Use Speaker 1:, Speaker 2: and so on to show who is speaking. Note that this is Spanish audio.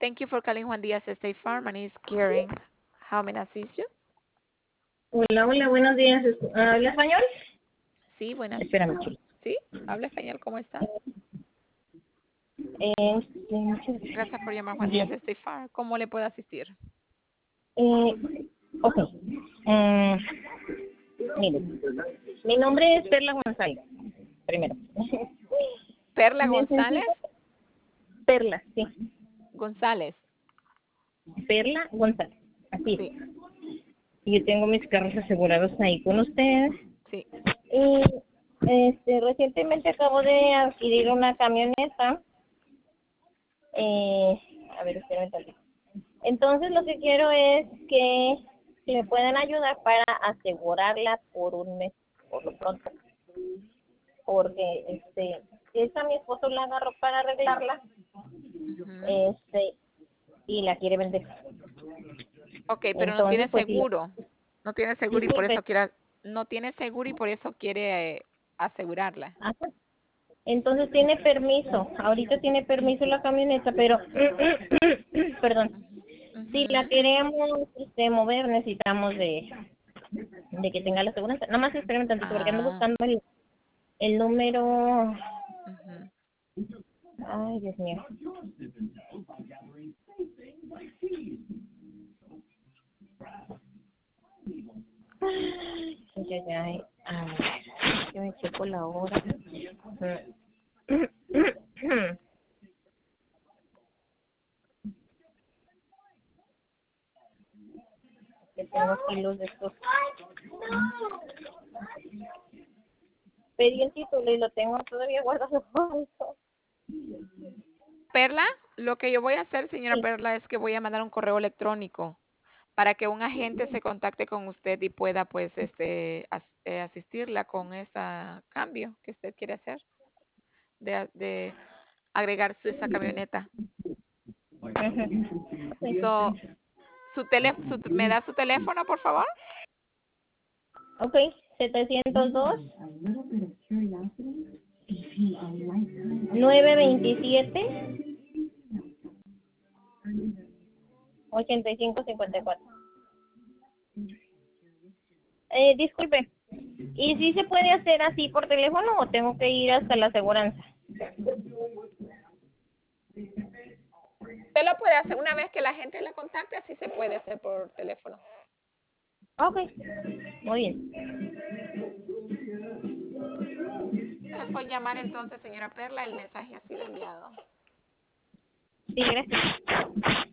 Speaker 1: Thank you for calling Juan Díaz State Farm. My name is Karen. How may I assist you?
Speaker 2: Hola, hola, buenos días. ¿Habla español?
Speaker 1: Sí, buenas.
Speaker 2: Espérame, chulo.
Speaker 1: Sí, habla español. ¿Cómo está?
Speaker 2: Muchas
Speaker 1: Gracias por llamar Juan Díaz
Speaker 2: bien.
Speaker 1: State Farm. ¿Cómo le puedo asistir?
Speaker 2: Ok. Mire, mi nombre es Perla González, primero.
Speaker 1: Perla
Speaker 2: Necesito
Speaker 1: González.
Speaker 2: Perla, sí.
Speaker 1: González.
Speaker 2: Perla González, así
Speaker 1: Sí,
Speaker 2: es. Y yo tengo mis carros asegurados ahí con ustedes.
Speaker 1: sí.
Speaker 2: Y recientemente acabo de adquirir una camioneta. A ver, espérame tantito. Entonces lo que quiero es que si me pueden ayudar para asegurarla por un mes, por lo pronto, porque esta mi esposo la agarró para arreglarla,
Speaker 1: Ujú.
Speaker 2: y la quiere vender.
Speaker 1: Ok, pero no tiene
Speaker 2: Entonces pues sí,
Speaker 1: seguro. No tiene seguro y por
Speaker 2: disculpe,
Speaker 1: eso quiere, no tiene seguro y por eso quiere asegurarla.
Speaker 2: ajá. Entonces tiene permiso, ahorita tiene permiso la camioneta, pero perdón, si la
Speaker 1: Ujú.
Speaker 2: queremos mover necesitamos de que tenga la aseguranza. Nada más espérame tantito porque ando
Speaker 1: Ah,
Speaker 2: buscando el número.
Speaker 1: ujú.
Speaker 2: Ay, Dios mío. Ay, ay, ay. A ver, yo me checo la hora. Que tengo aquí los de estos. Pedí el título y lo tengo todavía guardado.
Speaker 1: Perla, lo que yo voy a hacer, señora
Speaker 2: Sí.
Speaker 1: Perla, es que voy a mandar un correo electrónico para que un agente se contacte con usted y pueda, pues, asistirla con ese cambio que usted quiere hacer de agregar esa camioneta. So, ¿me da su teléfono, por favor?
Speaker 2: Ok, 702 927 8554. Disculpe, ¿y si se puede hacer así por teléfono o tengo que ir hasta la aseguranza?
Speaker 1: Usted lo puede hacer una vez que la gente la contacte, así se puede hacer por teléfono.
Speaker 2: Ok, muy bien.
Speaker 1: Gracias por llamar entonces, señora Perla, el mensaje ha sido enviado.
Speaker 2: Sí, gracias.